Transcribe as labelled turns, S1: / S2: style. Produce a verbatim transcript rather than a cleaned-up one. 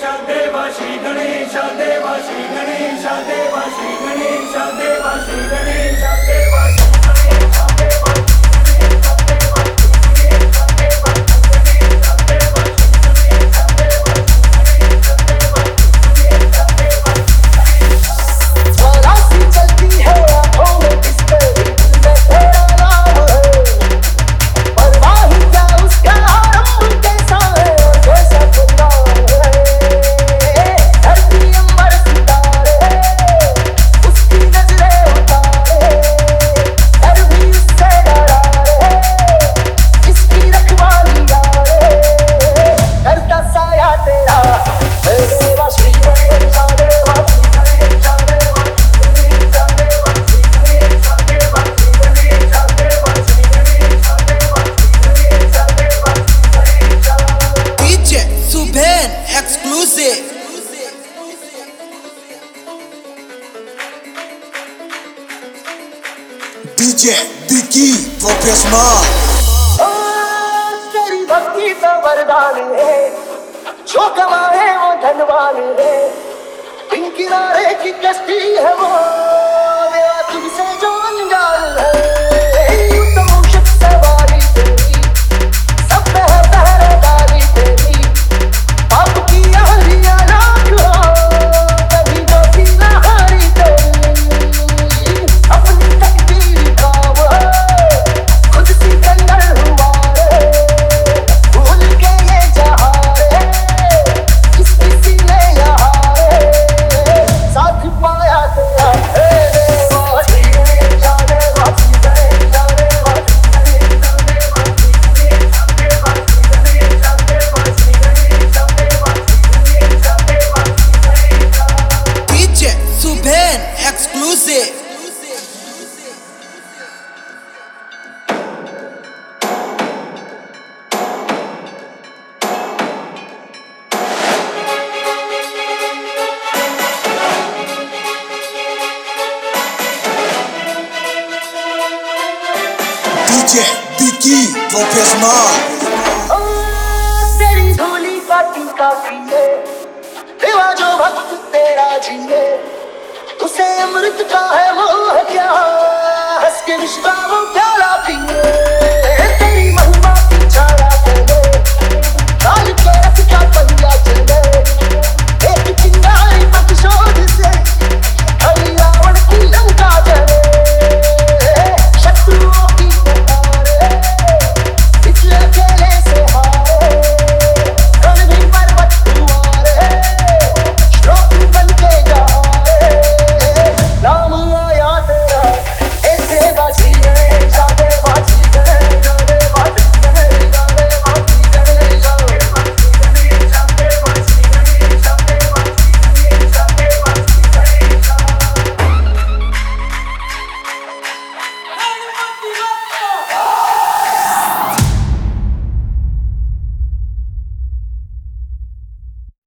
S1: DJ Vicky professional.
S2: तेरी भक्ति तो वरदान है, जो कमाए वो धनवान है। इन किनारे की कश्ती है वो, मेरा तुमसे जो अनजान है। तो मूषक सवारी तेरी, सब पे है पहरेदारी तेरी। पाप की आहरियां लाख हो, कभी जो की ना हारी तेरी। अपनी तकदीर का वो खुद सिकंदर हुआ रे, भूल के ये जहां रे, किस किसी ने यहाँ रे साथ पाया तेरा।
S1: DJ Suben exclusive. DJ Vicky professional.
S2: तेरी धूली का टीका पिए, देवा जो भक्त तेरा जिए। तुझसे अमृत का है मोह क्या, हंस के विश्वा वो क्या